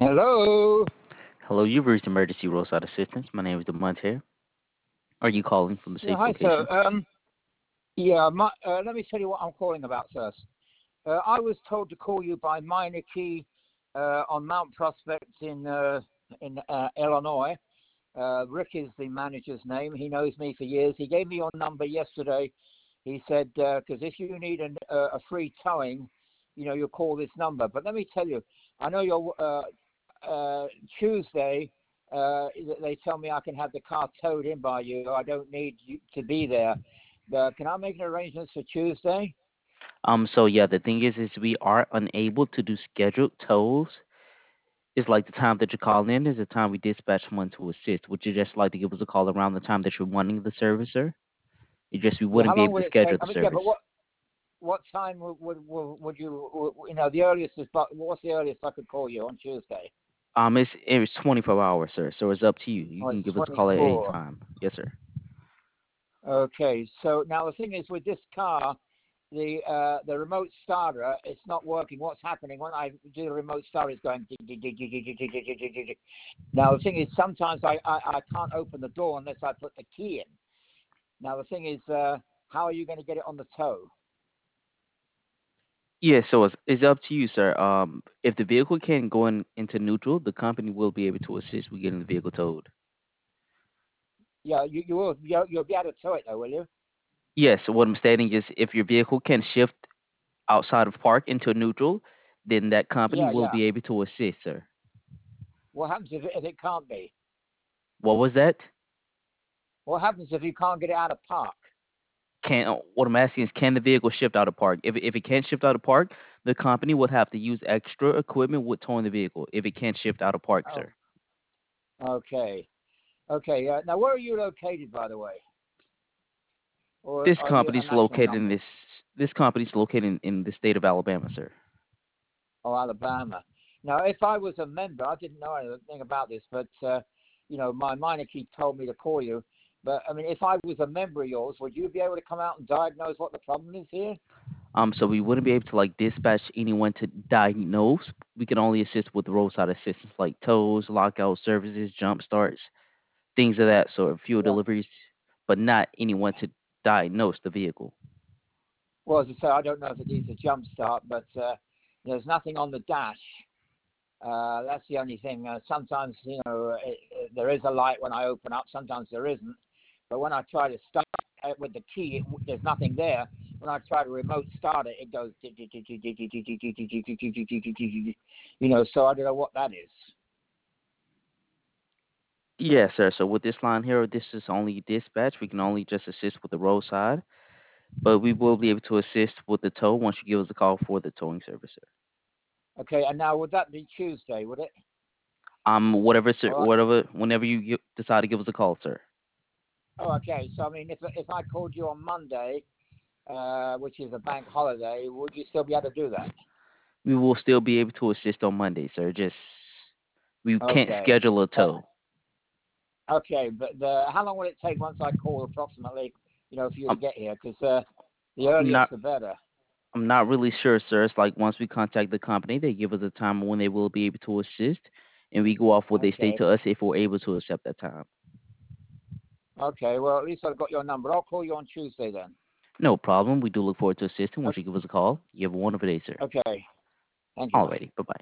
Hello. Hello, you've reached Emergency Roadside Assistance. My name is Demonte. Are you calling from a Yeah, safe hi, sir. location? Let me tell you what I'm calling about first. I was told to call you by Meineke on Mount Prospect in Illinois. Rick is the manager's name. He knows me for years. He gave me your number yesterday. He said, because if you need a free towing, you'll call this number. But let me tell you, I know Tuesday, they tell me I can have the car towed in by you. I don't need you to be there. Can I make an arrangement for Tuesday? The thing is we are unable to do scheduled tows. It's like the time that you're calling in is the time we dispatch someone to assist. Would you just like to give us a call around the time that you're wanting the service, sir? We Yeah, wouldn't how be long able would to it schedule take? the Yeah, service. but what time would you the earliest is? But what's the earliest I could call you on Tuesday? It's 24 hours, sir. So it's up to you. You Oh, can it's give us a call at any 24. time. Yes, sir. Okay, so now the thing is with this car, the remote starter, it's not working. What's happening when I do the remote starter? It's going. Tick, tick, tick, tick, tick, tick, tick, tick, tick, tick, tick. Now the thing is sometimes I can't open the door unless I put the key in. Now the thing is, how are you going to get it on the tow? Yeah, so it's up to you, sir. If the vehicle can go into neutral, the company will be able to assist with getting the vehicle towed. Yeah, you'll be able to tow it though, will you? Yes, what I'm stating is if your vehicle can shift outside of park into neutral, then that company Yeah, will yeah. be able to assist, sir. What happens if it can't be? What was that? What happens if you can't get it out of park? What I'm asking is, can the vehicle shift out of park? If it can't shift out of park, the company would have to use extra equipment with towing the vehicle. If it can't shift out of park, Oh, sir. okay, okay. Now, where are you located, by the way? Or This are you a company's national located in number? this company's located in the state of Alabama, sir. Oh, Alabama. Now, if I was a member, I didn't know anything about this, but my minor key told me to call you. But I mean, if I was a member of yours, would you be able to come out and diagnose what the problem is here? So we wouldn't be able to like dispatch anyone to diagnose. We can only assist with roadside assistance like tows, lockout services, jump starts, things of that sort, fuel Yeah. deliveries, but not anyone to diagnose the vehicle. Well, as I say, I don't know if it needs a jump start, but there's nothing on the dash. That's the only thing. Sometimes, there is a light when I open up. Sometimes there isn't. But when I try to start it with the key, there's nothing there. When I try to remote start it, it goes. So I don't know what that is. Yes, sir. So with this line here, this is only dispatch. We can only just assist with the roadside, but we will be able to assist with the tow once you give us a call for the towing service, sir. Okay, and now would that be Tuesday? Would it? Whatever, sir, All right. whatever, whenever decide to give us a call, sir. Oh, okay. So I mean, if I called you on Monday, which is a bank holiday, would you still be able to do that? We will still be able to assist on Monday, sir. Just we can't Okay. schedule a Uh, tow. Okay, but how long will it take once I call approximately, for you to I'm, get here? Because the I'm earliest not. the better. I'm not really sure, sir. It's like once we contact the company, they give us a time when they will be able to assist, and we go off what they state Okay. to us if we're able to accept that time. Okay. Well, at least I've got your number. I'll call you on Tuesday then. No problem. We do look forward to assisting once Okay. you give us a call. You have a wonderful day, sir. Okay. Thank you. Bye. Alrighty. Bye bye.